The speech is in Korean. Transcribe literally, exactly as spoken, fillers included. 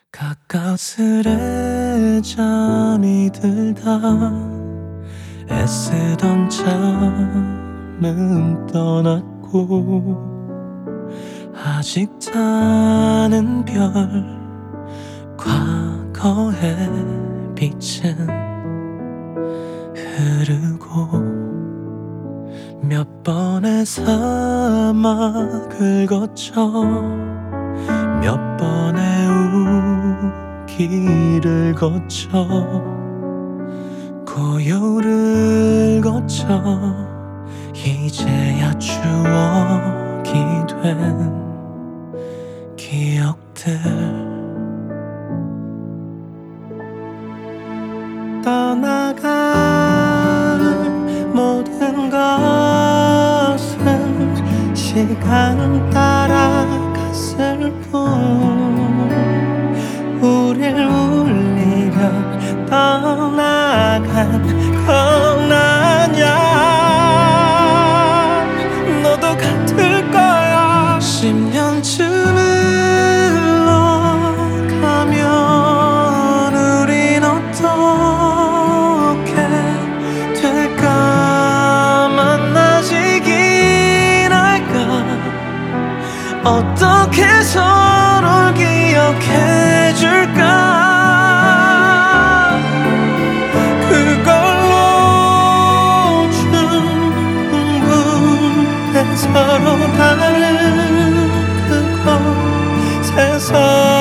가까스레 잠이 들다 애쓰던 잠은 떠났고 아직 자는 별 과거의 빛은 흐르고 몇 번의 사막을 거쳐 몇 번의 우기를 거쳐 고요를 거쳐 이제야 추억이 된 기억들 떠나갈 모든 것은 시간 따라갔을 뿐 우릴 울리려 떠나간 건 아냐 너도 같을 거야 십 년쯤 흘러가면 우린 어떻게 될까 만나지긴 할까 어떻게 서로를 기억해줄까 그걸로 충분해 서로 다른 그곳에서